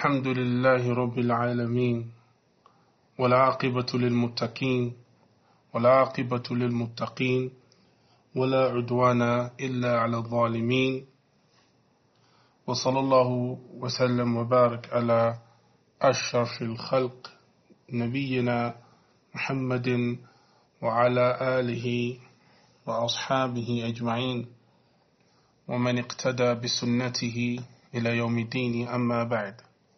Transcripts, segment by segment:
الحمد لله رب العالمين والعاقبة للمتقين ولا عدوان إلا على الظالمين وصلى الله وسلم وبارك على أشرف الخلق نبينا محمد وعلى آله وأصحابه أجمعين ومن اقتدى بسنته إلى يوم الدين أما بعد.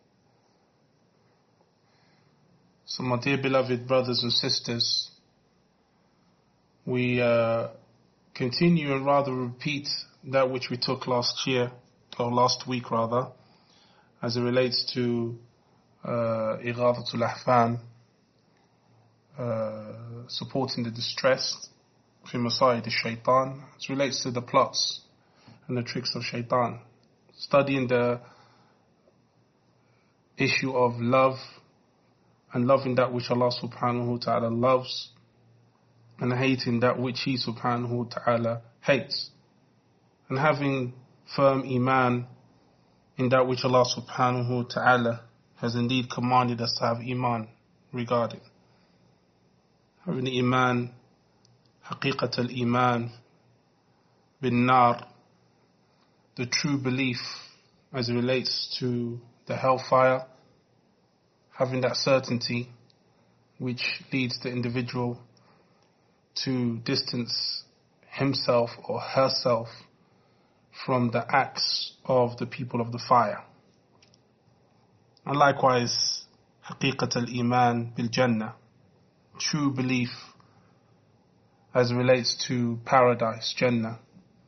So my dear beloved brothers and sisters, we continue and rather repeat that which we took last week rather, as it relates to Ighathatul Ahfan, supporting the distressed, fi Masayid al-Shaytan, as it relates to the plots and the tricks of Shaytan, studying the issue of love and loving that which Allah subhanahu wa ta'ala loves and hating that which He subhanahu wa ta'ala hates, and having firm iman in that which Allah subhanahu wa ta'ala has indeed commanded us to have iman regarding. Having the iman, haqiqat al-iman bin nar, the true belief as it relates to the hellfire, having that certainty which leads the individual to distance himself or herself from the acts of the people of the fire. And likewise, haqiqat al-iman bil jannah, true belief as it relates to paradise, Jannah.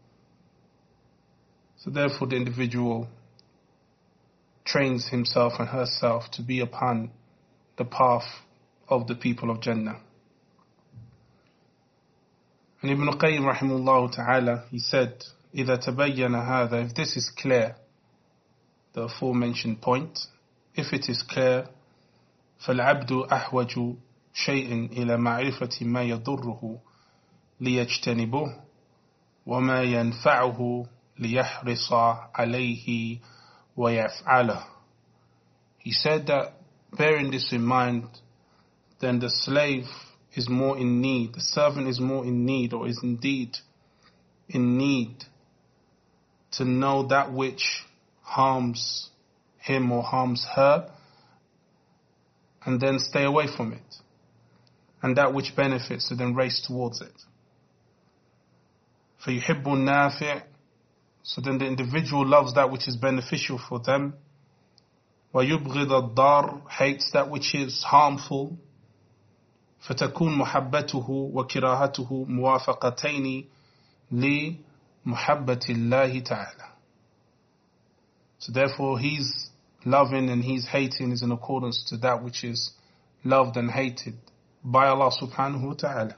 So therefore the individual trains himself and herself to be upon the path of the people of Jannah. And Ibn Qayyim rahimahullah ta'ala, he said, إِذَا تَبَيَّنَ هَذَا, if this is clear, the aforementioned point, if it is clear, فَالْعَبْدُ أَحْوَجُ شَيْءٍ إِلَى مَعْرِفَةِ مَا يَضُرُّهُ لِيَجْتَنِبُهُ وَمَا يَنْفَعُهُ لِيَحْرِصَ عَلَيْهِ وَيَفْعَلَهُ. He said that, bearing this in mind, then the slave is more in need, the servant is more in need, or is indeed in need to know that which harms him or harms her, and then stay away from it, and that which benefits to then race towards it. فَيُحِبُّ النَّافِعِ, so then the individual loves that which is beneficial for them. وَيُبْغِضَ الضَّارِ, hates that which is harmful. فَتَكُونْ مُحَبَّتُهُ وَكِرَاهَتُهُ مُوَافَقَتَيْنِ لِمُحَبَّةِ اللَّهِ تَعَالَى. So therefore his loving and his hating is in accordance to that which is loved and hated by Allah subhanahu wa ta'ala.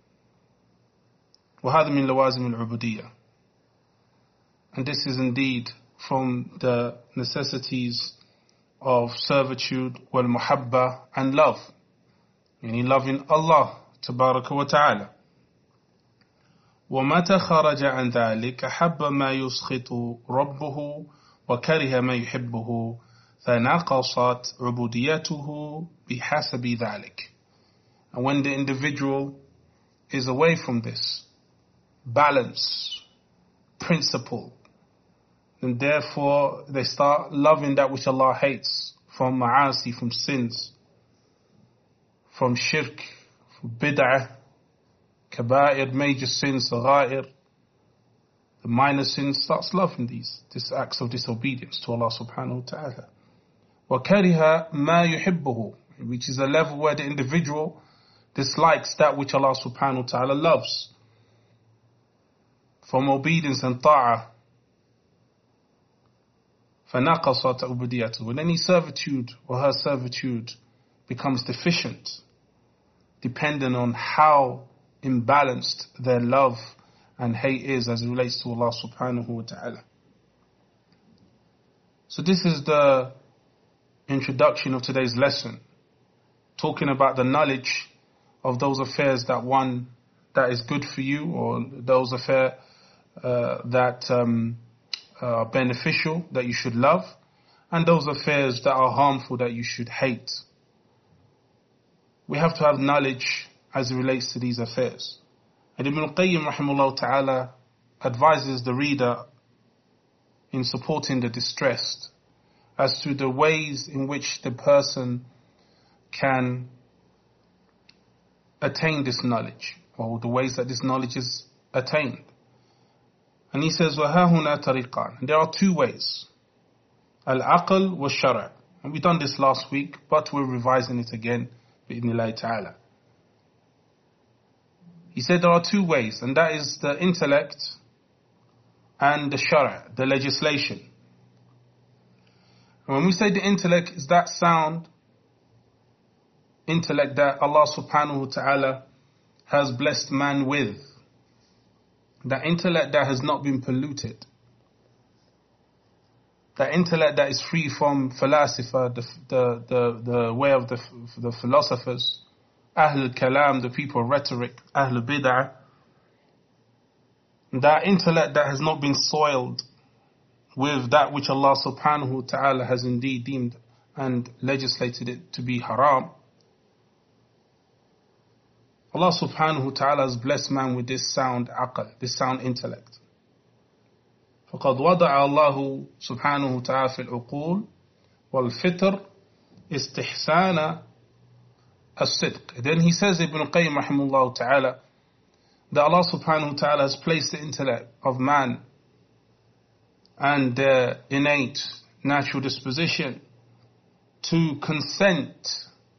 وَهَذا مِنْ لَوَازِمِ الْعُبُودِيَّةِ, and this is indeed from the necessities of servitude, wal muhabba, and love. Meaning loving Allah tabaraka wa ta'ala. وَمَتَى خَرَجَ عَنْ ذَلِكَ حَبَّ مَا يُسْخِطُ رَبُّهُ وَكَرِهَ مَا يُحِبُّهُ فَنَقَصَتْ عُبُودِيَّتُهُ بِحَسَبِ ذَلِكَ. And when the individual is away from this balance, principle, and therefore they start loving that which Allah hates, from ma'asi, from sins, from shirk, from bid'ah, kaba'ir, major sins, saghair, the minor sins, starts loving these acts of disobedience to Allah subhanahu wa ta'ala. وَكَرِهَ مَا يُحِبُّهُ, which is a level where the individual dislikes that which Allah subhanahu wa ta'ala loves, from obedience and ta'ah. فَنَقَصَتْ عُبُودِيَّتُهُ, and any servitude or her servitude becomes deficient, depending on how imbalanced their love and hate is as it relates to Allah subhanahu wa ta'ala. So this is the introduction of today's lesson, talking about the knowledge of those affairs that is good for you, or those affairs that are beneficial, that you should love, and those affairs that are harmful that you should hate. We have to have knowledge as it relates to these affairs. And Ibn al-Qayyim rahimahullah ta'ala advises the reader in supporting the distressed as to the ways in which the person can attain this knowledge, or the ways that this knowledge is attained. And he says, وَهَا هُنَا طَرِيقًا. And there are two ways. Al-aql wa shara'. And we done this last week, but we're revising it again, bi'idhnillahi ta'ala. He said there are two ways, and that is the intellect and the shara', the legislation. And when we say the intellect, is that sound intellect that Allah subhanahu wa ta'ala has blessed man with. That intellect that has not been polluted. That intellect that is free from falasifa, the way of the philosophers, Ahlul Kalam, the people of rhetoric, Ahlul Bid'ah. That intellect that has not been soiled with that which Allah subhanahu wa ta'ala has indeed deemed and legislated it to be haram. Allah subhanahu wa ta'ala has blessed man with this sound aql, this sound intellect. فَقَدْ وَضَعَ اللَّهُ سُبْحَانَهُ تَعَالَى فِي الْعُقُولِ وَالْفِطْرِ إِسْتِحْسَانَ الصِّدْقِ. Then he says, Ibn al-Qayyim rahimahullah ta'ala, that Allah subhanahu wa ta'ala has placed the intellect of man and their innate natural disposition to consent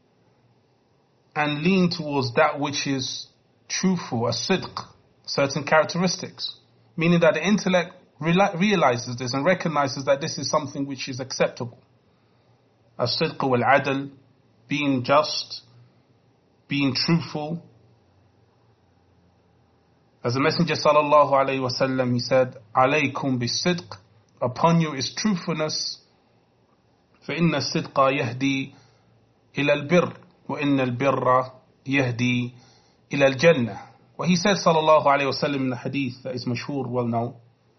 and lean towards that which is truthful, as-sidq, certain characteristics. Meaning that the intellect realizes this and recognizes that this is something which is acceptable. As-sidq wal-adl, being just, being truthful. As the Messenger sallallahu alayhi wa sallam, he said, alaykum bis-sidq, upon you is truthfulness, فَإِنَّ الصِّدْقَ يَهْدِي إِلَى الْبِرِّ وَإِنَّ الْبِرَّ يَهْدِي إِلَى الْجَنَّةِ. What he said sallallahu alayhi wa sallam in the hadith that is mashhur, well known,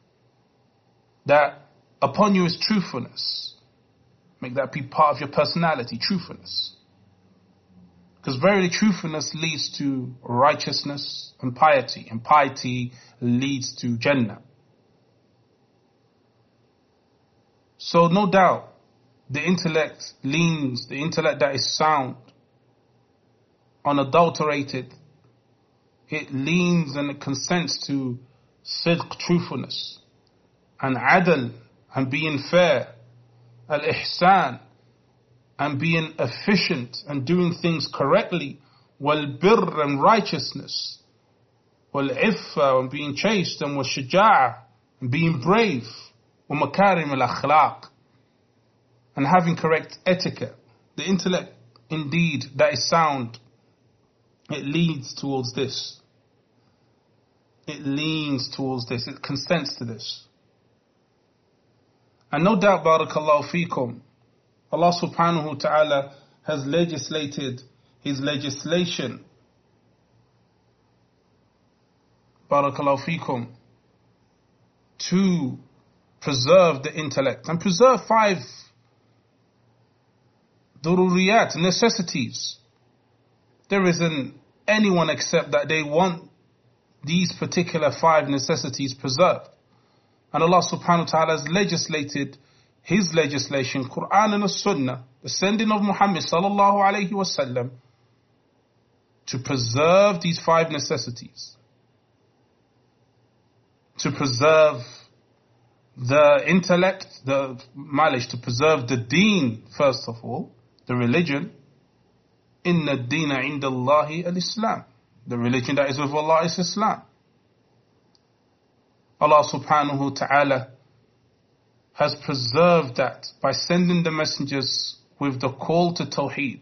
that upon you is truthfulness. Make that be part of your personality, truthfulness. Because verily truthfulness leads to righteousness and piety leads to Jannah. So no doubt, the intellect that is sound, unadulterated, it leans and it consents to sidq, truthfulness, and adl, and being fair, al-ihsan, and being efficient and doing things correctly, wal-birr, and righteousness, wal-iffa, and being chaste, and wal-shaja'a, and being brave, wa-makarim al-akhlaq, and having correct etiquette. The intellect, indeed, that is sound, it leads towards this. It leans towards this. It consents to this. And no doubt, barakallahu feekum, Allah subhanahu wa ta'ala has legislated His legislation, barakallahu feekum, to preserve the intellect and preserve 5 dururiyat, necessities. There isn't anyone except that they want these particular 5 necessities preserved. And Allah subhanahu wa ta'ala has legislated His legislation, Quran and the Sunnah, the sending of Muhammad sallallahu alayhi wa sallam, to preserve these 5 necessities. To preserve the intellect, the knowledge, to preserve the deen, first of all, the religion. Inna ad-deena inda Allahi al-Islam. The religion that is with Allah is Islam. Allah subhanahu wa ta'ala has preserved that by sending the messengers with the call to Tawheed,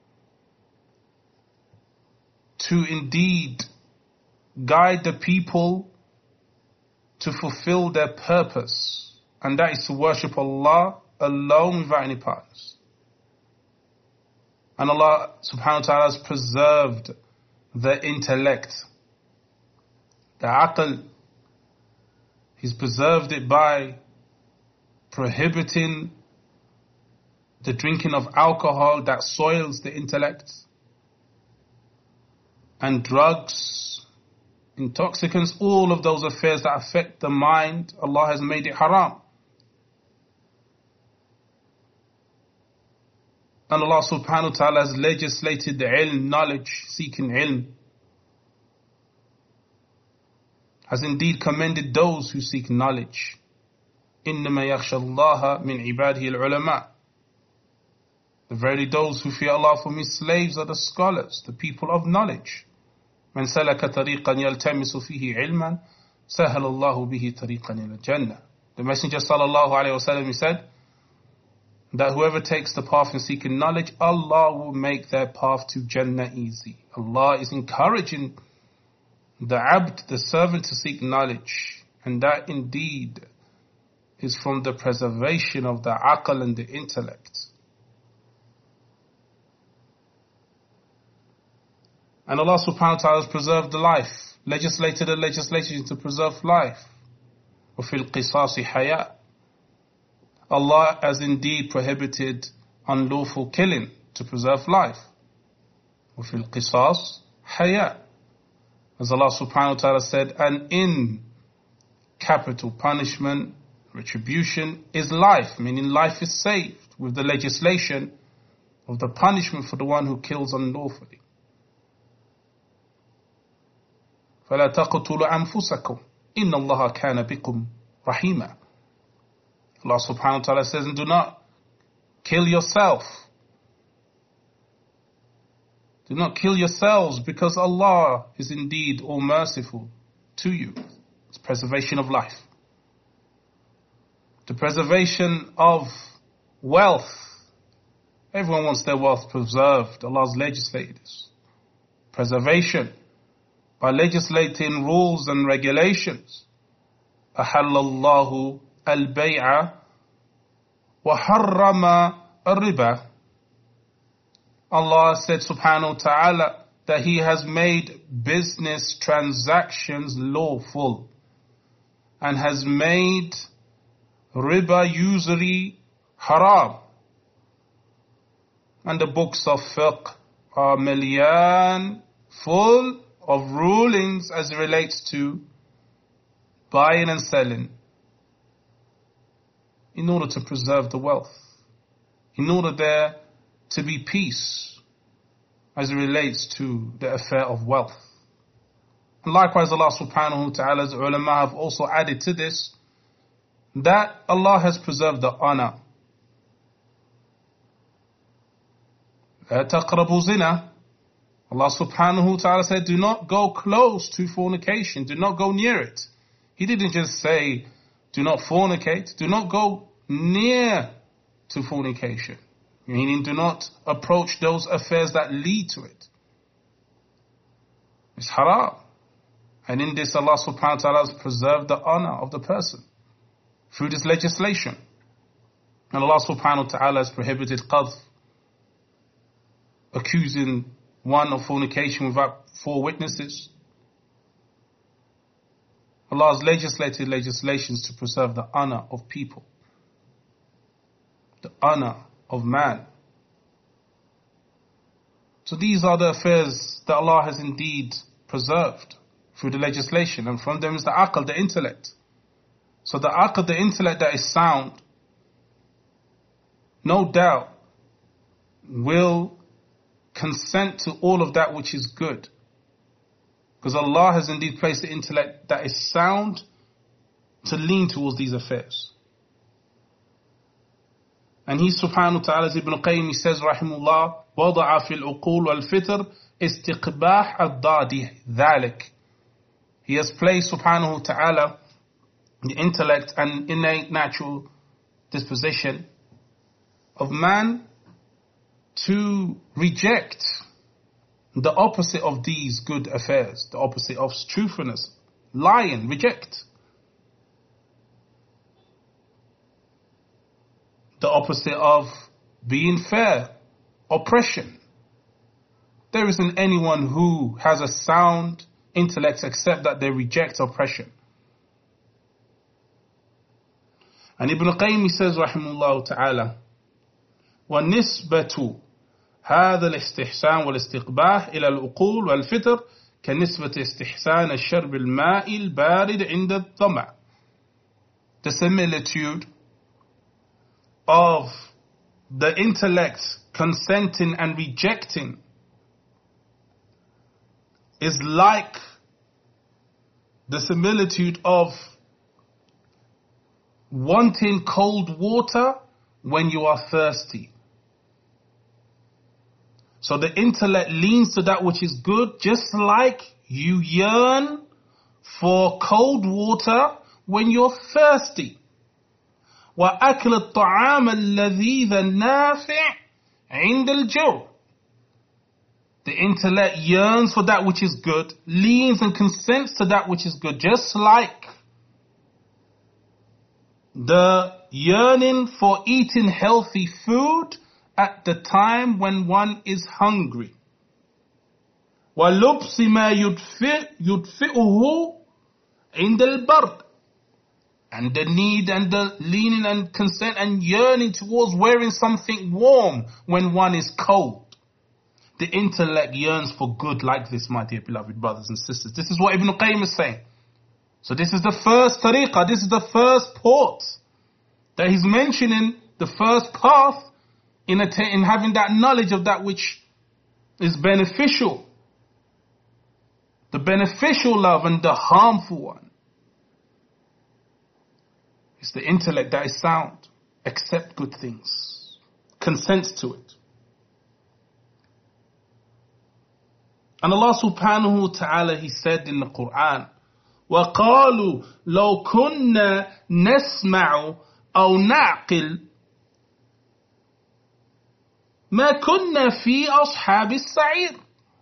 to indeed guide the people to fulfill their purpose, and that is to worship Allah alone without any partners. And Allah subhanahu wa ta'ala has preserved the intellect, the aql. He's preserved it by prohibiting the drinking of alcohol that soils the intellect, and drugs, intoxicants, all of those affairs that affect the mind, Allah has made it haram. And Allah subhanahu wa ta'ala has legislated the ilm, knowledge, seeking ilm, has indeed commended those who seek knowledge. إِنَّمَا يَخْشَى اللَّهَ مِنْ عِبَادِهِ الْعُلَمَاءِ. Verily those who fear Allah from His slaves are the scholars, the people of knowledge. مَنْ سَلَكَ طَرِيقًا يَلْتَمِسُ فِيهِ عِلْمًا سَهَلَ اللَّهُ بِهِ طَرِيقًا إِلَى الْجَنَّةِ. The Messenger sallallahu alayhi wa sallam, he said that whoever takes the path in seeking knowledge, Allah will make their path to Jannah easy. Allah is encouraging the abd, the servant, to seek knowledge, and that indeed is from the preservation of the aql and the intellect. And Allah subhanahu wa ta'ala has preserved the life, legislated a legislation to preserve life. وَفِي الْقِصَاصِ حَيَاء. Allah has indeed prohibited unlawful killing to preserve life. وَفِي الْقِصَاصِ حَيَاء. As Allah subhanahu wa ta'ala said, and in capital punishment, retribution is life, meaning life is saved with the legislation of the punishment for the one who kills unlawfully. فَلَا تَقْتُلُوا أَنفُسَكُمْ إِنَّ اللَّهَ كَانَ بِكُمْ رَحِيمًا. Allah subhanahu wa ta'ala says, and do not kill yourself. Do not kill yourselves, because Allah is indeed all merciful to you. It's preservation of life. The preservation of wealth. Everyone wants their wealth preserved. Allah has legislated this. Preservation by legislating rules and regulations. أَحَلَّ اللَّهُ الْبَيْعَ وَحَرَّمَ الرِّبَى. Allah said subhanahu wa ta'ala that He has made business transactions lawful and has made riba, usury, haram. And the books of fiqh are million full of rulings as it relates to buying and selling in order to preserve the wealth, in order there to be peace as it relates to the affair of wealth. And likewise Allah subhanahu wa ta'ala's ulama have also added to this that Allah has preserved the honor. لا تقربوا زنا. Allah subhanahu wa ta'ala said, do not go close to fornication, do not go near it. He didn't just say, do not fornicate, do not go near to fornication. Meaning, do not approach those affairs that lead to it. It's haram. And in this, Allah subhanahu wa ta'ala has preserved the honor of the person through this legislation. And Allah subhanahu wa ta'ala has prohibited qadh, accusing one of fornication without 4 witnesses. Allah has legislated legislations to preserve the honor of people, the honor of man. So these are the affairs that Allah has indeed preserved through the legislation, and from them is the aql, the intellect. So the aql, the intellect that is sound, no doubt will consent to all of that which is good. Because Allah has indeed placed the intellect that is sound to lean towards these affairs. And He subhanahu wa ta'ala, as Ibn Qayyim, he says, rahimullah, وَضَعَ فِي الْعُقُولِ وَالْفِطْرِ إِسْتِقْبَاحَ الضَّادِ ذَلِكَ. He has placed subhanahu wa ta'ala the intellect and innate natural disposition of man to reject the opposite of these good affairs, the opposite of truthfulness, lying, reject. The opposite of being fair, oppression. There isn't anyone who has a sound intellect except that they reject oppression. And Ibn Qayyim, he says, rahimahullah ta'ala, ونسبة هذا الاستحسان والاستقباح إلى العقول والفطر كنسبة استحسان الشرب الماء البارد عند الظمأ. The similitude of the intellect consenting and rejecting is like the similitude of wanting cold water when you are thirsty. So the intellect leans to that which is good, just like you yearn for cold water when you're thirsty. وأكل الطعام اللذيذ النافع عند الجوع. The intellect yearns for that which is good, leans and consents to that which is good, just like the yearning for eating healthy food at the time when one is hungry. وَلُبْسِ مَا يُدْفِئُهُ عِنْدَ الْبَرْدِ. And the need and the leaning and consent and yearning towards wearing something warm when one is cold. The intellect yearns for good like this, my dear beloved brothers and sisters. This is what Ibn Qayyim is saying. So this is the first tariqah, this is the first port that he's mentioning, the first path in having that knowledge of that which is beneficial. The beneficial love and the harmful one. It's the intellect that is sound, accept good things, consents to it. And Allah subhanahu wa ta'ala, He said in the Quran, وَقَالُوا لَوْ كُنَّا نَسْمَعُ أَوْ نَعْقِلُ مَا كُنَّا فِي أَصْحَابِ السَّعِيرِ.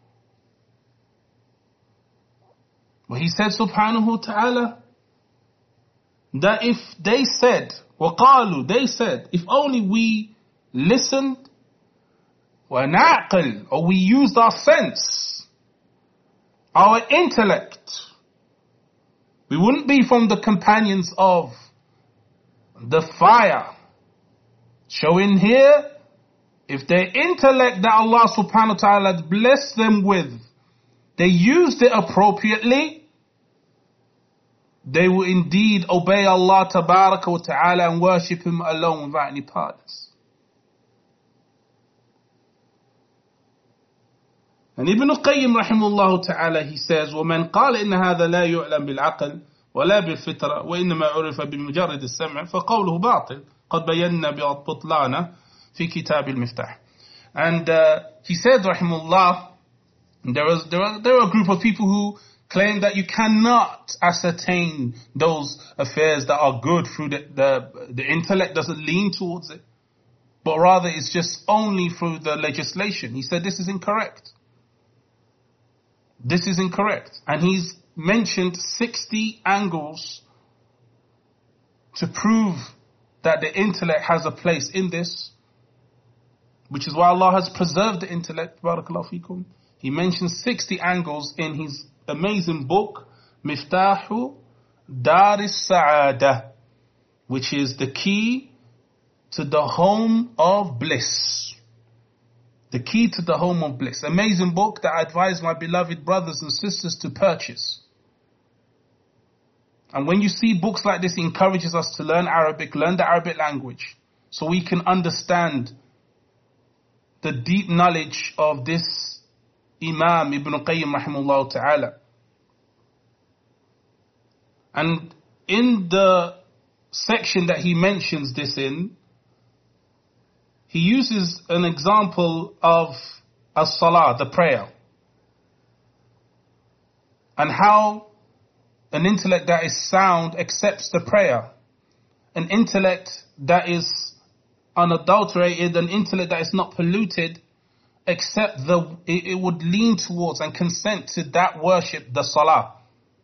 Well, He said subhanahu wa ta'ala, that if they said, وَقَالُوا, they said, if only we listened, وَنَعْقِلُ, or we used our sense, our intellect, we wouldn't be from the companions of the fire. Showing here, if their intellect that Allah subhanahu wa ta'ala had blessed them with, they used it appropriately, they will indeed obey Allah tabaraka wa ta'ala and worship Him alone without any partners. And Ibn Qayyim rahimahullah ta'ala, he says, وَمَنْ قَالَ إِنَّ هَذَا لَا يُعْلَمْ بِالْعَقْلِ وَلَا بِالْفِطْرَةِ وَإِنَّمَا عُرِفَ بِمُجَرِّدِ السَّمْعِ فَقَوْلُهُ بَاطِلٌ قَدْ بَيَّنَّا بِطْلَانَ فِي كِتَابِ الْمِفْتَاحِ. And he said rahimahullah, there are a group of people who claim that you cannot ascertain those affairs that are good through the intellect doesn't lean towards it, but rather it's just only through the legislation. He said this is incorrect. This is incorrect. And he's mentioned 60 angles to prove that the intellect has a place in this, which is why Allah has preserved the intellect. Barakallahu feekum. He mentions 60 angles in his amazing book, Miftahu Daris Sa'adah, which is the key to the home of bliss. The key to the home of bliss. Amazing book that I advise my beloved brothers and sisters to purchase. And when you see books like this, it encourages us to learn Arabic, learn the Arabic language, so we can understand the deep knowledge of this Imam Ibn Qayyim rahimahullah ta'ala. And in the section that he mentions this in, he uses an example of as-salah, the prayer, and how an intellect that is sound accepts the prayer. An intellect that is unadulterated, an intellect that is not polluted, it would lean towards and consent to that worship, the salah.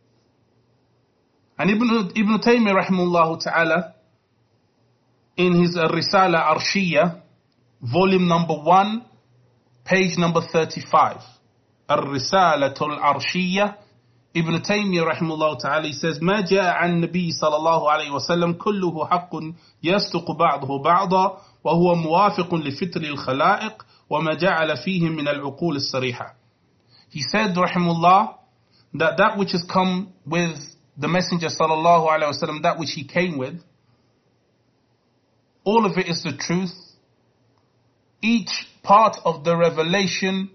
And Ibn Taymiyyah rahimahullah ta'ala, in his Risala Arshiyya, volume number 1, page number 35, Ar-Risalatul Arshiyya, Ibn Taymiyyah rahimahullah ta'ala, he says, ما جاء عن النبي صلى الله عليه وسلم كله حق يصدق بعضه بعضا وهو موافق لفطر الخلائق وما جعل فيهم من العقول الصريحة. He said, rahimullah, that which has come with the Messenger sallallahu alaihi wasallam, that which he came with, all of it is the truth. Each part of the revelation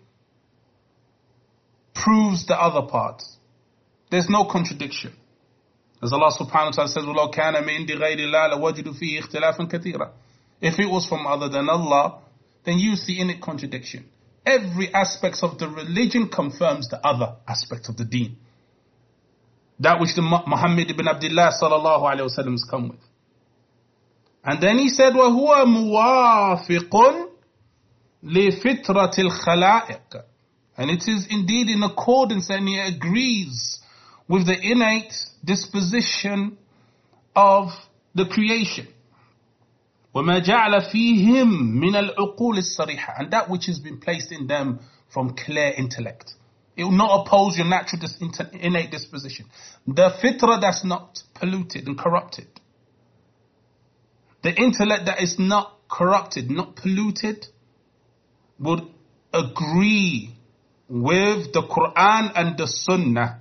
proves the other part. There's no contradiction. As Allah subhanahu wa ta'ala says, وَلَوْ كَانَ مِنْ عِنْدِ غَيْرِ اللَّهِ لَوَجِدُوا فِيهِ اخْتِلَافًا كَثِيرًا. If it was from other than Allah, then you see in it contradiction. Every aspect of the religion confirms the other aspect of the deen. That which the Muhammad ibn Abdullah sallallahu alayhi wa sallam has come with. And then he said, وَهُوَ مُوَافِقٌ لِفِطْرَةِ الْخَلَائِقِ. And it is indeed in accordance and it agrees with the innate disposition of the creation. وَمَا جَعْلَ فِيهِمْ مِنَ الْعُقُولِ الصَّرِيحَةِ. And that which has been placed in them from clear intellect. It will not oppose your natural innate disposition. The fitra that's not polluted and corrupted. The intellect that is not corrupted, not polluted, would agree with the Quran and the Sunnah.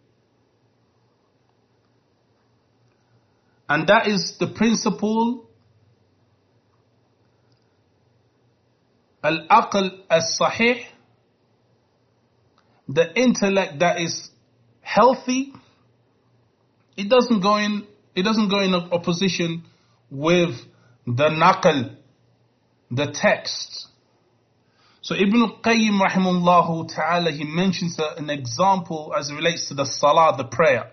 And that is the principle al-aql as-sahih, the intellect that is healthy. It doesn't go in opposition with the naql, the text. So Ibn Qayyim rahimahullah ta'ala, he mentions an example as it relates to the salah, the prayer.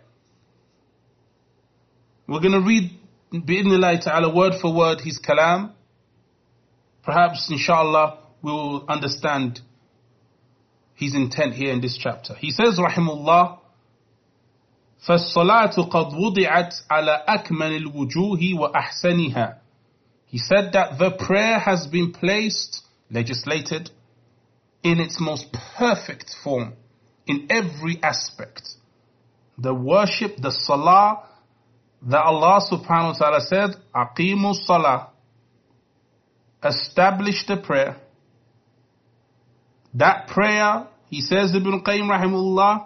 We're going to read bi'idhnillahi ta'ala word for word his kalam. Perhaps inshallah we will understand his intent here in this chapter. He says rahimahullah, فَالصَّلَاةُ قَدْ وُضِعَتْ عَلَى أَكْمَلِ الْوُجُوهِ وَأَحْسَنِهَا. He said that the prayer has been placed, legislated, in its most perfect form, in every aspect. The worship, the salah, that Allah subhanahu wa ta'ala said, أَقِيمُوا الصَّلَاةِ, establish the prayer. That prayer, he says, Ibn Qayyim rahimahullah,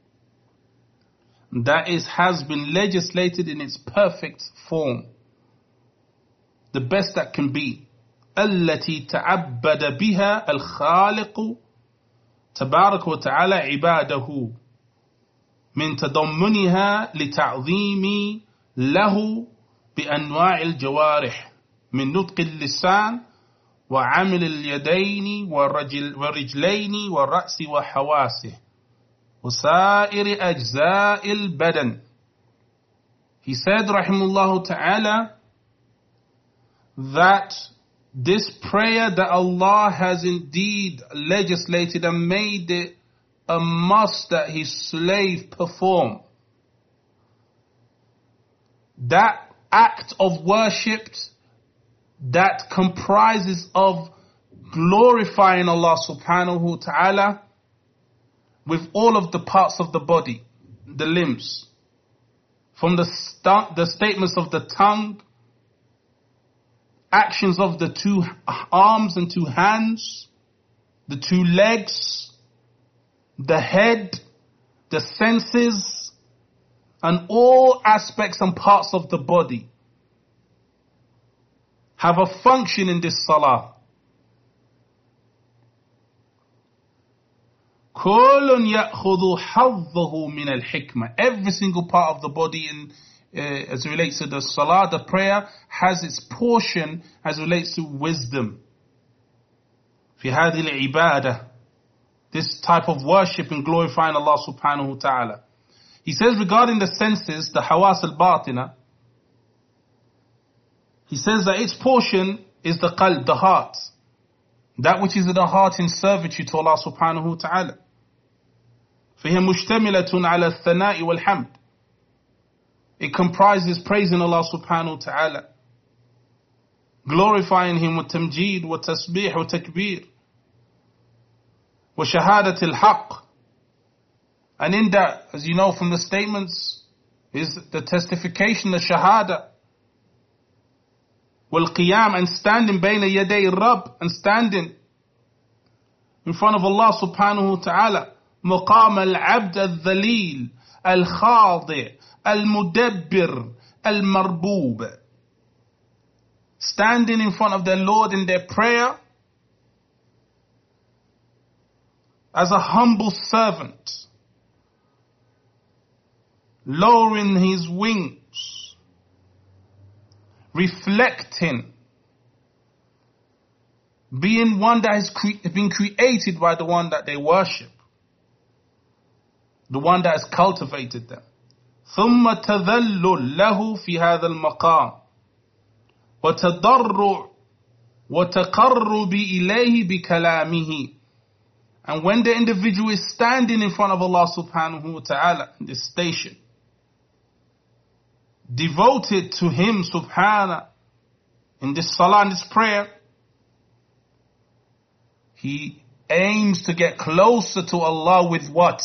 that has been legislated in its perfect form. The best that can be. التي تعبد بها الخالق تبارك وتعالى عباده من تضمنها لتعظيم له بأنواع الجوارح من نطق اللسان وعمل اليدين والرجلين والرأس وحواسه وسائر أجزاء البدن. He said rahimahullah ta'ala that this prayer that Allah has indeed legislated and made it a must that his slave perform. That act of worship that comprises of glorifying Allah subhanahu wa ta'ala with all of the parts of the body, the limbs, from the statements of the tongue, actions of the two arms and two hands, the two legs, the head, the senses, and all aspects and parts of the body have a function in this salah. كُلٌّ يَأْخُذُ حَظَّهُ مِنَ الْحِكْمَةِ. Every single part of the body as it relates to the salah, the prayer, has its portion as it relates to wisdom. في هذه العبادة, this type of worship and glorifying Allah subhanahu wa ta'ala. He says regarding the senses, the hawas al-batina, he says that its portion is the qalb, the heart. That which is in the heart in servitude to Allah subhanahu wa ta'ala. فهي مشتملة على الثناء والحمد. It comprises praising Allah subhanahu wa ta'ala, glorifying Him with tamjeed, with tasbih, with takbir, with shahadat al-haq. And in that, as you know from the statements, is the testification, the shahada. والقيام, and standing بين يدي الرب, and standing in front of Allah subhanahu wa ta'ala. مقام العبد الذليل الخاضع المدبر المربوب. Standing in front of their Lord in their prayer as a humble servant, lowering his wings, reflecting, being one that has been created by the one that they worship, the one that has cultivated them. ثم تذلل له في هذا المقام وتضرع وتقرب إليه بكلامه. And when the individual is standing in front of Allah subhanahu wa ta'ala in this station, devoted to Him subhanahu, in this salah, in this prayer, he aims to get closer to Allah with what?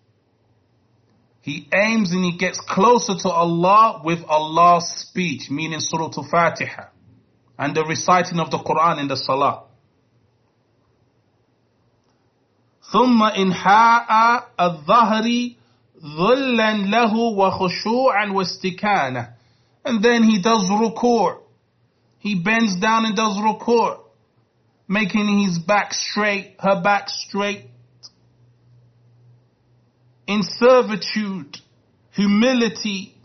He aims and he gets closer to Allah with Allah's speech, meaning Surah Al-Fatiha, and the reciting of the Quran in the salah. ثم إنحاء الظهر ظلا له وخشوعا واستكانة. And then he does ruku'. He bends down and does ruku', making his back straight, her back straight, in servitude, humility,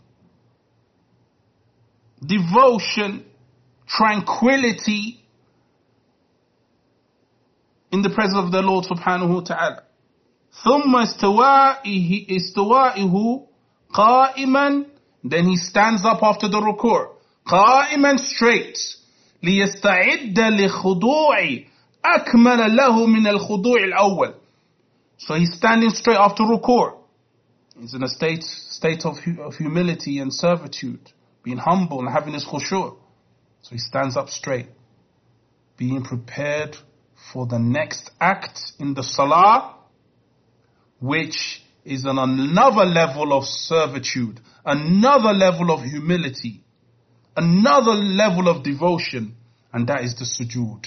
devotion, tranquility, in the presence of the Lord subhanahu wa ta'ala. ثم استوائه قائما, then he stands up after the ruku', قائما straight, ليستعد لخضوع أكمل له من الخضوع الأول. So he's standing straight after ruku'. He's in a state of humility and servitude, being humble and having his khushu'. So he stands up straight, being prepared for the next act in the salah, which is on another level of servitude, another level of humility, another level of devotion, and that is the sujood.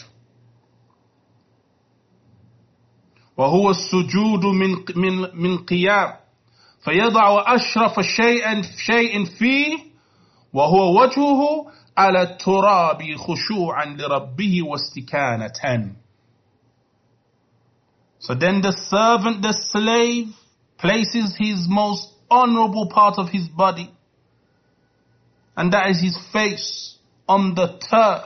وهو السجود من قيام فيضع أشرف شيء فيه وهو وجهه على التراب خشوعا لربه واستكانة. So then the servant, the slave, places his most honorable part of his body, and that is his face, on the turf,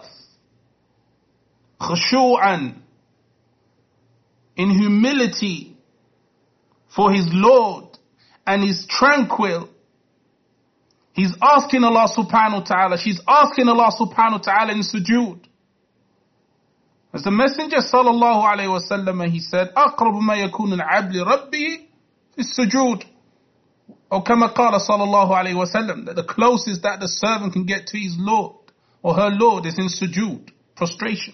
khushu'an, in humility for his Lord, and is tranquil. He's asking Allah subhanahu wa ta'ala, she's asking Allah subhanahu wa ta'ala in sujood. As the Messenger sallallahu alayhi wa sallam, he said, أقرب ما يكون العبد لربه في السجود. Or كما قال sallallahu alayhi wa sallam, that the closest that the servant can get to his Lord or her Lord is in sujood, prostration.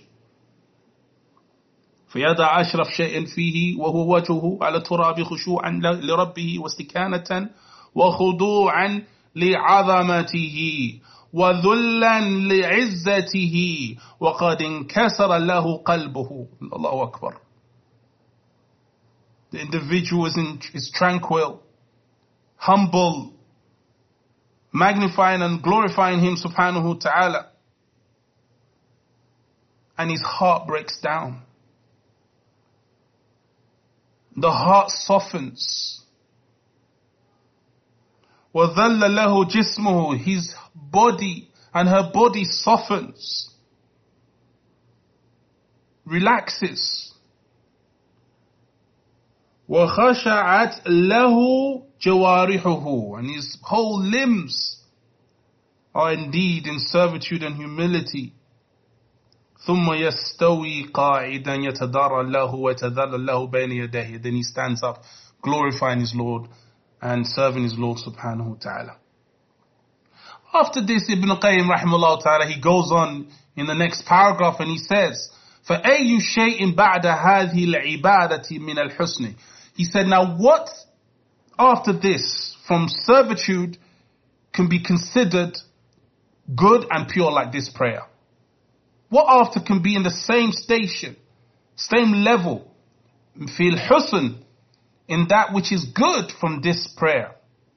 فيضع أشرف شيء فيه وهو وجهه على التراب خشوعا لربه واستكانة وخضوعا لعظمته وذلا لعزته وقد انكسر له قلبه. الله أكبر. The individual is tranquil, humble, magnifying and glorifying Him subhanahu wa ta'ala, and his heart breaks down. The heart softens. وَذَلَّ لَهُ جِسْمُهُ, his body and her body softens, relaxes. وَخَشَعَتْ لَهُ جَوَارِحُهُ, and his whole limbs are indeed in servitude and humility. ثم يستوي قاعدا يتضرع له ويتذلل له بين يديه. Then he stands up, glorifying his Lord and serving his Lord subhanahu wa ta'ala. After this, Ibn Qayyim rahimahullah ta'ala, he goes on in the next paragraph and he says, فَأَيُّ شَيْءٍ بَعْدَ هَذِهِ الْعِبَادَةِ مِنَ الْحُسْنِ. He said, now what after this from servitude can be considered good and pure like this prayer? What after can be in the same station, same level, fil husn, in that which is good from this prayer?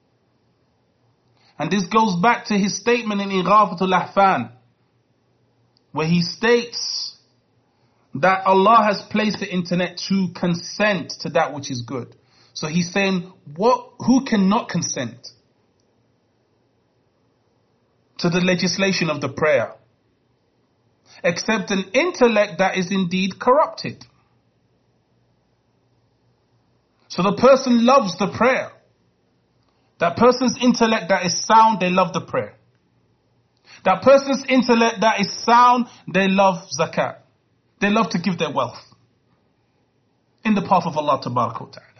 And this goes back to his statement in Ighafatul Lahfan, where he states that Allah has placed the internet to consent to that which is good. So he's saying, who cannot consent to the legislation of the prayer? Except an intellect that is indeed corrupted. So the person loves the prayer. That person's intellect that is sound, they love the prayer. That person's intellect that is sound, they love zakat. They love to give their wealth in the path of Allah Tabaraka wa Ta'ala.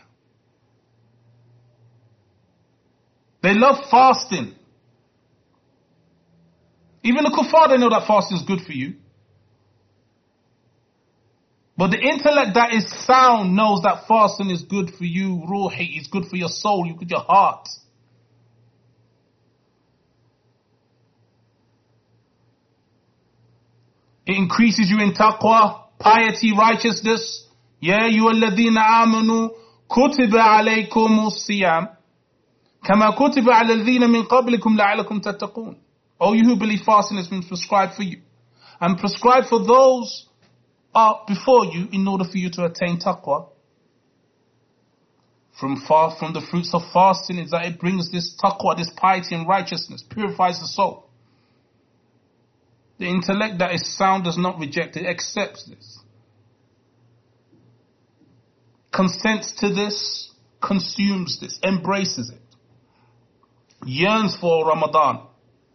They love fasting. Even the kuffar, they know that fasting is good for you. But the intellect that is sound knows that fasting is good for you, ruhi, is good for your soul, good for your heart. It increases you in taqwa, piety, righteousness. Ya ayyuhalladhina amanu kutiba alaykumus siyam kama kutiba ala alladhina min qablikum la'allakum tattaqun. O you who believe, fasting has been prescribed for you and prescribed for those before you in order for you to attain taqwa. From the fruits of fasting is that it brings this taqwa, this piety and righteousness, purifies the soul. The intellect that is sound does not reject it, accepts this. Consents to this, consumes this, embraces it. Yearns for Ramadan.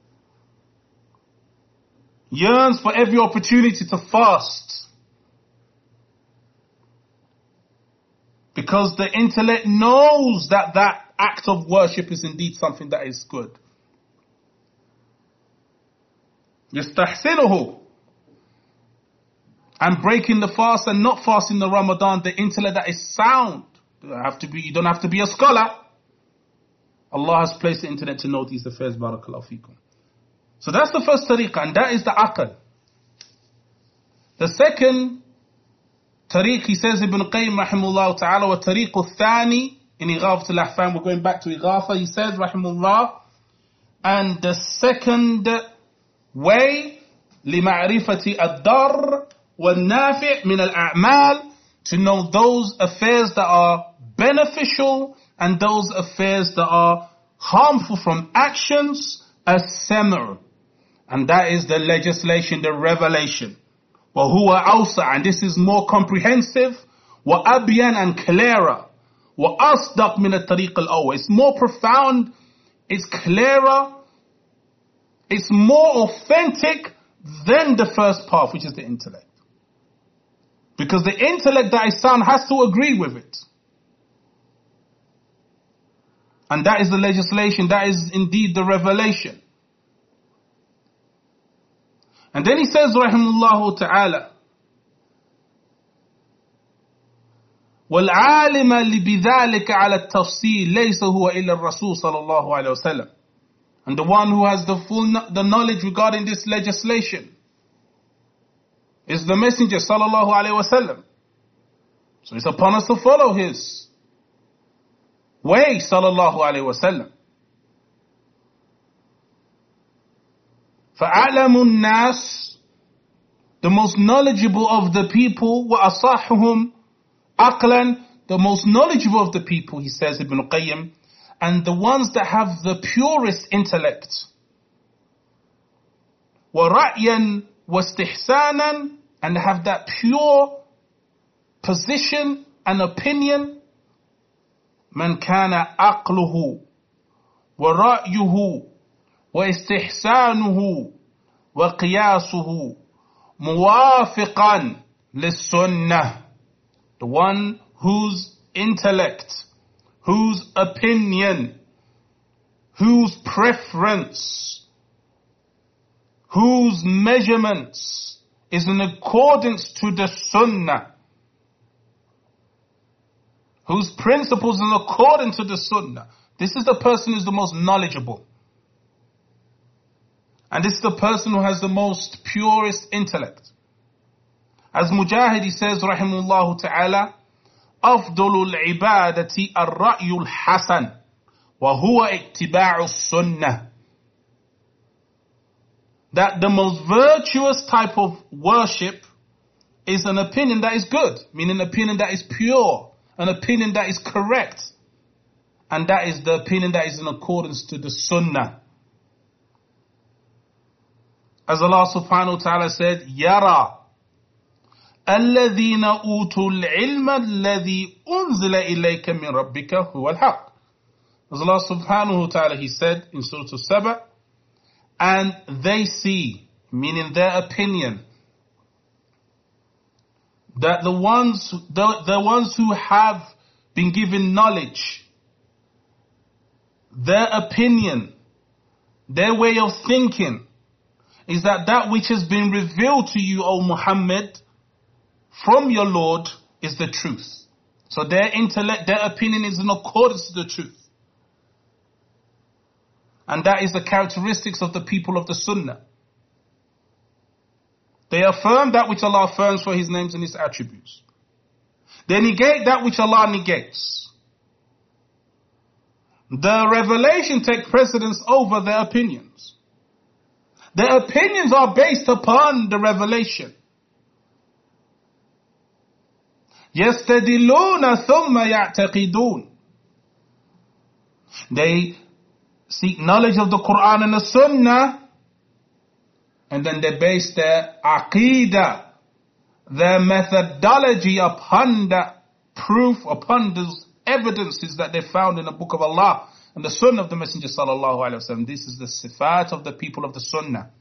Yearns for every opportunity to fast. Because the intellect knows that that act of worship is indeed something that is good. يستحسنه. And breaking the fast and not fasting the Ramadan, the intellect that is sound. You don't have to be a scholar. Allah has placed the internet to know these affairs. Barakallahu feekum. So that's the first tariqah, and that is the aql. The second tariq, he says, Ibn Qayyim rahimahullah ta'ala, wa tariqu thani, in Ighafatul Lahfan, we're going back to Ighafa, he says, rahimahullah, and the second way, لمعرفة الضر والنافع من الأعمال, to know those affairs that are beneficial and those affairs that are harmful from actions, as-sam'u, and that is the legislation, the revelation. وَهُوَ أَوْسَعَ, and this is more comprehensive, وَأَبْيَنَ, and clearer, وَأَصْدَقْ مِنَ الطَّرِيقِ الْأَوَّلِ, it's more profound, it's clearer, it's more authentic than the first path, which is the intellect. Because the intellect that is sound has to agree with it. And that is the legislation, that is indeed the revelation. And then he says, rahimahullah ta'ala, وَالْعَالِمَ لِبِذَلِكَ عَلَى التَّفْصِيلِ لَيْسَ هُوَ إِلَّا الرَّسُولُ صَلَى اللَّهُ عَلَيْهِ وَسَلَّمُ. And the one who has the knowledge regarding this legislation is the Messenger sallallahu alaihi wasallam. So it's upon us to follow his way sallallahu alaihi wasallam. فَأَعْلَمُ النَّاسِ, the most knowledgeable of the people, وَأَصَحُهُمْ عَقْلًا, the most knowledgeable of the people, he says, Ibn Qayyim, and the ones that have the purest intellect. وَرَأْيًا وَاسْتِحْسَانًا, and have that pure position and opinion. مَنْ كَانَ عَقْلُهُ وَرَأْيُهُ وَاسْتِحْسَانُهُ وَقِيَاسُهُ مُوَافِقًا لِلسُّنَّةِ, the one whose intellect, whose opinion, whose preference, whose measurements is in accordance to the sunnah, whose principles in accordance to the sunnah. This is the person who is the most knowledgeable. And this is the person who has the most purest intellect. As Mujahid, he says, rahimahullah ta'ala, أفضل العبادة الرأي الحسن وهو اتباع السنة. That the most virtuous type of worship is an opinion that is good, meaning an opinion that is pure, an opinion that is correct, and that is the opinion that is in accordance to the Sunnah. As Allah subhanahu wa ta'ala said, يَرَى الَّذِينَ أُوتُوا الْعِلْمَ الَّذِي أُنزِلَ إِلَيْكَ مِنْ رَبِّكَ هُوَ الْحَقِّ. As Allah subhanahu wa ta'ala, He said in Surah Al-Saba, and they see, meaning their opinion, that the ones who have been given knowledge, their opinion, their way of thinking, is that which has been revealed to you, O Muhammad, from your Lord, is the truth. So their intellect, their opinion is in accordance to the truth. And that is the characteristics of the people of the Sunnah. They affirm that which Allah affirms for His names and His attributes. They negate that which Allah negates. The revelation takes precedence over their opinions. Their opinions are based upon the revelation. يَسْتَدِلُونَ ثُمَّ يَعْتَقِدُونَ. They seek knowledge of the Quran and the Sunnah, and then they base their aqidah, their methodology upon that proof, upon those evidences that they found in the Book of Allah and the Sunnah of the Messenger sallallahu alaihi wasallam. This is the sifat of the people of the Sunnah.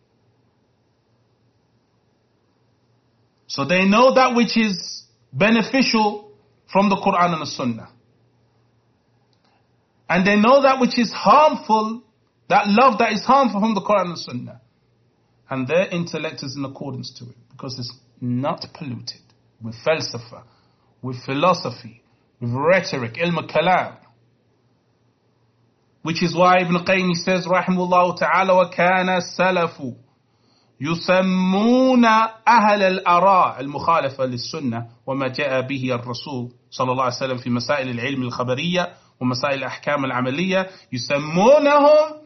So they know that which is beneficial from the Quran and the Sunnah. And they know that which is harmful, that love that is harmful from the Quran and the Sunnah. And their intellect is in accordance to it, because it's not polluted with falsafa, with philosophy, with rhetoric, ilm al-kalam. Which is why Ibn Qayyim says, rahimahullah ta'ala, وَكَانَ السَّلَفُ يسمون أهل الآراء المخالفة للسنة وما جاء به الرسول صلى الله عليه وسلم في مسائل العلم الخبرية ومسائل الأحكام العملية يسمونهم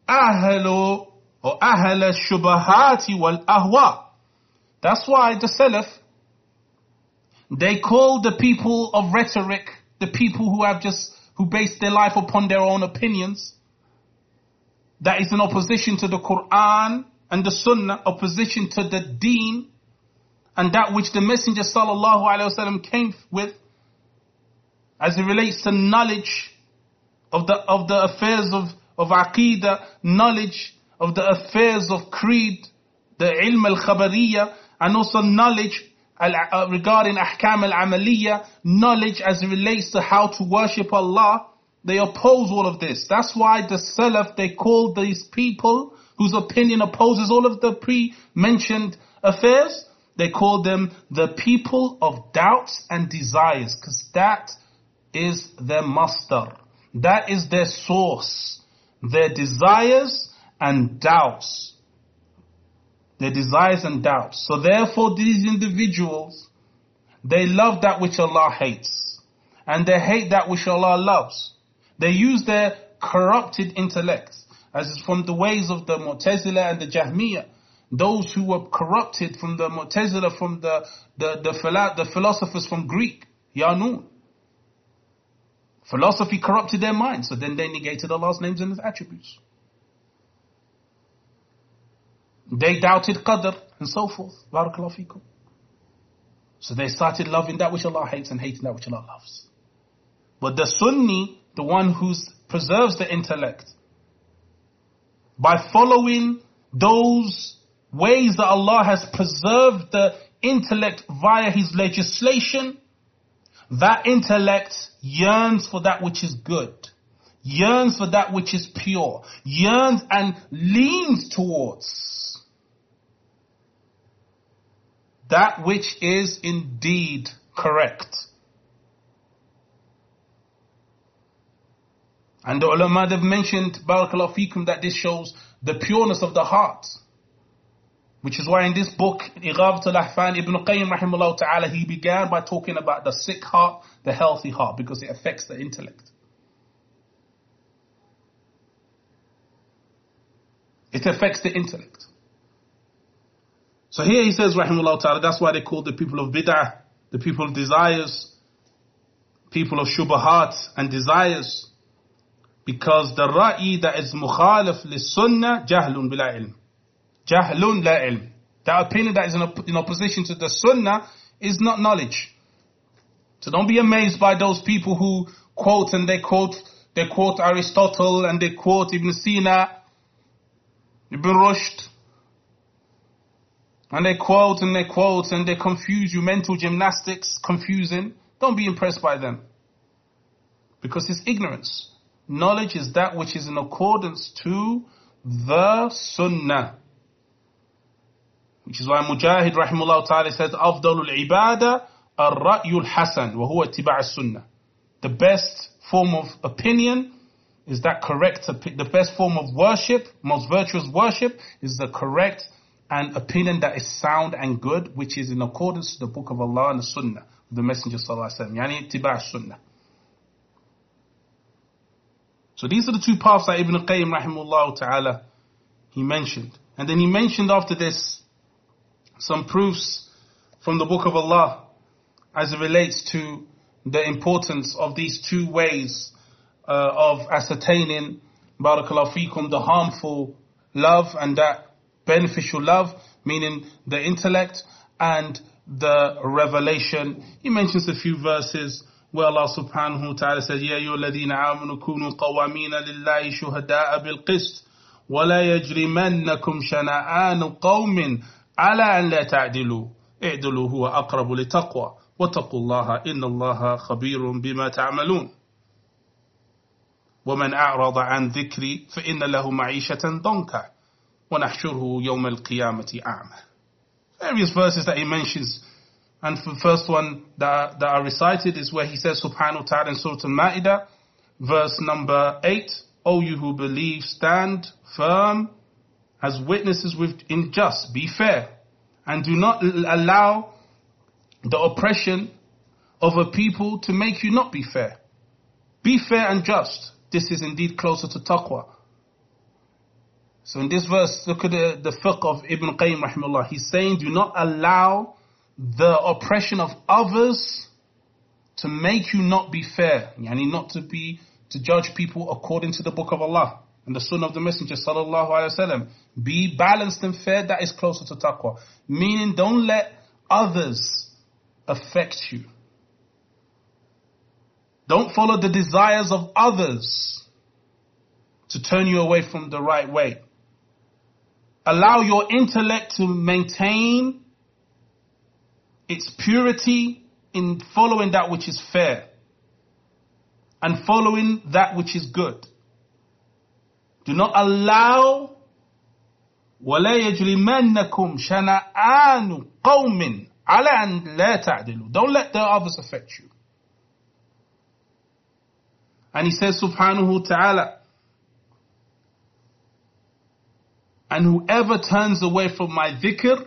أهل الشبهات والأهواء. That's why the Salaf, they call the people of rhetoric, the people who base their life upon their own opinions, that is in opposition to the Quran and the Sunnah, opposition to the Deen, and that which the Messenger sallallahu alaihi wasallam came with, as it relates to knowledge of the affairs of Aqidah, knowledge of the affairs of creed, the ilm al-khabariyah, and also knowledge regarding ahkam al-amaliyah, knowledge as it relates to how to worship Allah. They oppose all of this. That's why the Salaf, they call these people whose opinion opposes all of the pre-mentioned affairs, they call them the people of doubts and desires, because that is their masdar. That is their source. Their desires and doubts. Their desires and doubts. So therefore these individuals, they love that which Allah hates. And they hate that which Allah loves. They use their corrupted intellect, as is from the ways of the Mu'tazila and the Jahmiyyah. Those who were corrupted from the Mu'tazila, from the philosophers from Greek, Yanun. Philosophy corrupted their minds, so then they negated Allah's names and His attributes. They doubted Qadr and so forth. Barakallahu feekum. So they started loving that which Allah hates and hating that which Allah loves. But the Sunni, the one who preserves the intellect, by following those ways that Allah has preserved the intellect via His legislation, that intellect yearns for that which is good, yearns for that which is pure, yearns and leans towards that which is indeed correct. And the ulama have mentioned, barakallahu feekum, that this shows the pureness of the heart. Which is why in this book, Ighabat al-Ahfan, Ibn Qayyim rahimahullah ta'ala, he began by talking about the sick heart, the healthy heart, because it affects the intellect. It affects the intellect. So here he says, rahimahullah ta'ala, that's why they call the people of bid'ah, the people of desires, people of shubahat and desires. Because the ra'i that is mukhalif lis-sunnah, jahlun bila ilm. Jahlun la ilm. That opinion that is in opposition to the sunnah is not knowledge. So don't be amazed by those people who quote and they quote Aristotle and they quote Ibn Sina, Ibn Rushd, and they quote and they confuse you, mental gymnastics, confusing. Don't be impressed by them. Because it's ignorance. Knowledge is that which is in accordance to the sunnah. Which is why Mujahid rahimahullah ta'ala says, أفضل العبادة الرأي الحسن وهو اتباع السنة. The best form of opinion is that correct, the best form of worship, most virtuous worship is the correct and opinion that is sound and good, which is in accordance to the book of Allah and the sunnah of the Messenger sallallahu alaihi wasallam. Yani اتباع السنة. So these are the two paths that Ibn Qayyim rahimahullah ta'ala he mentioned. And then he mentioned after this some proofs from the book of Allah as it relates to the importance of these two ways of ascertaining, barakallahu feekum, the harmful love and that beneficial love, meaning the intellect and the revelation. He mentions a few verses where Allah subhanahu wa ta'ala says, يَا أَيُّهَا الَّذِينَ آمَنُوا كُونُوا قَوَّامِينَ لِلَّهِ شُهَدَاءَ بِالْقِسْطِ وَلَا يَجْرِمَنَّكُمْ شَنَآنُ قَوْمٍ على أن لا تعدلوا اعدلوا هو أقرب لتقوى واتقوا الله إن الله خبير بما تعملون ومن أعرض عن ذكري فإن له معيشة ضنكا ونحشره يوم القيامة أعمى. Various verses that he mentions, and the first one that are recited is where he says subhanahu wa ta'ala in Surah Al-Ma'idah verse number 8, O you who believe, stand firm as witnesses in just, be fair, and do not allow the oppression of a people to make you not be fair. Be fair and just. This is indeed closer to taqwa. So in this verse, look at the fiqh of Ibn Qayyim rahimahullah. He's saying, do not allow the oppression of others to make you not be fair. Yani not to judge people according to the book of Allah and the sunnah of the Messenger sallallahu alaihi wasallam. Be balanced and fair, that is closer to taqwa. Meaning don't let others affect you. Don't follow the desires of others to turn you away from the right way. Allow your intellect to maintain its purity in following that which is fair and following that which is good. Do not allow وَلَا يَجْرِمَنَّكُمْ شَنَآنُ قَوْمٍ عَلَىٰ أَنْ لَا تَعْدِلُوا. Don't let the others affect you. And he says subhanahu wa ta'ala, and whoever turns away from my dhikr,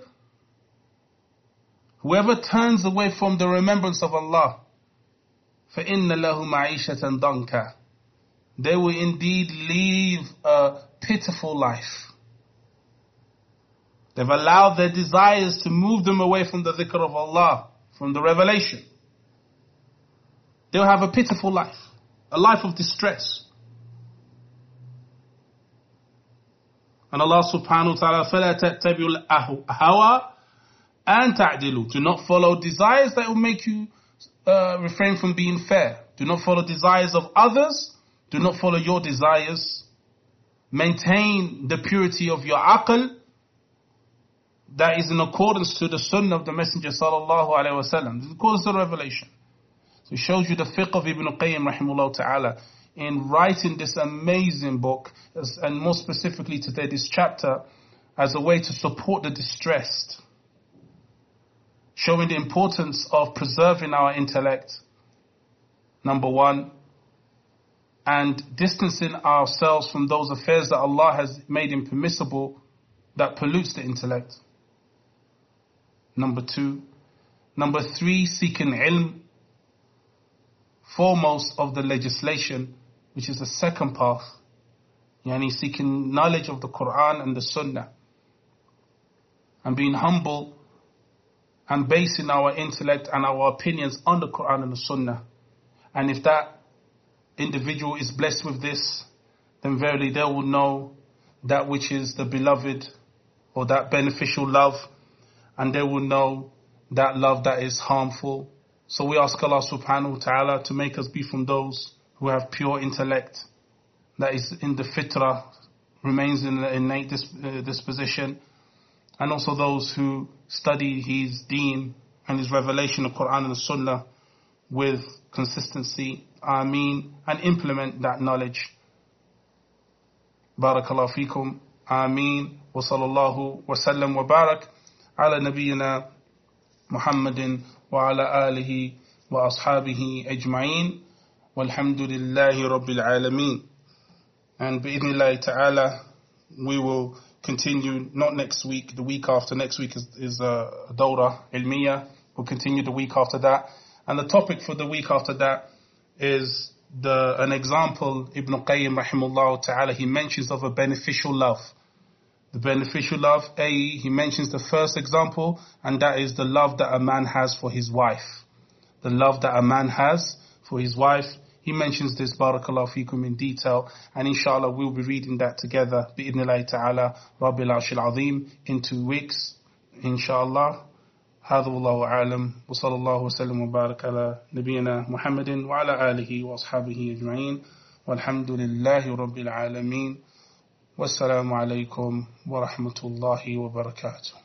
whoever turns away from the remembrance of Allah, فَإِنَّ لَهُ مَعِيشَةً ضَنْكَ, they will indeed live a pitiful life. They've allowed their desires to move them away from the dhikr of Allah, from the revelation. They'll have a pitiful life, a life of distress. And Allah subhanahu wa ta'ala, فَلَا تَتَّبِعُوا الْأَهْوَىٰ أَن تَعْدِلُوا. Do not follow desires that will make you refrain from being fair. Do not follow desires of others. Do not follow your desires. Maintain the purity of your aql that is in accordance to the sunnah of the Messenger sallallahu alaihi wasallam. This is according to the revelation. So it shows you the fiqh of Ibn Qayyim rahimahullah ta'ala in writing this amazing book, and more specifically today this chapter, as a way to support the distressed, showing the importance of preserving our intellect, number one, and distancing ourselves from those affairs that Allah has made impermissible that pollutes the intellect. Number 2. Number 3, seeking ilm, foremost of the legislation, which is the second path. Yani seeking knowledge of the Quran and the Sunnah. And being humble and basing our intellect and our opinions on the Quran and the Sunnah. And if that individual is blessed with this, then verily they will know that which is the beloved or that beneficial love, and they will know that love that is harmful. So we ask Allah subhanahu wa ta'ala to make us be from those who have pure intellect, that is in the fitrah, remains in the innate disposition, and also those who study His deen and His revelation of Quran and the Sunnah with consistency, Ameen, and implement that knowledge. Barakallahu feekum, Ameen, wa sallallahu wa sallam wa barak ala nabiyyina Muhammadin wa ala alihi wa ashabihi ajma'een, walhamdulillahi rabbil alameen. And bi'idhnillahi ta'ala, we will continue, not next week, the week after. Next week is a Dawra Ilmiya. We'll continue the week after that. And the topic for the week after that is an example Ibn Qayyim rahimahullah ta'ala, he mentions of a beneficial love. The beneficial love, he mentions the first example, and that is the love that a man has for his wife. The love that a man has for his wife. He mentions this, barakallahu feekum, in detail, and inshallah we'll be reading that together, bi'idhnillahi ta'ala, Rabbil Arshil Azim, in 2 weeks, inshallah. هذا والله أعلم وصلى الله وسلم وبارك على نبينا محمد وعلى آله وأصحابه أجمعين والحمد لله رب العالمين والسلام عليكم ورحمة الله وبركاته.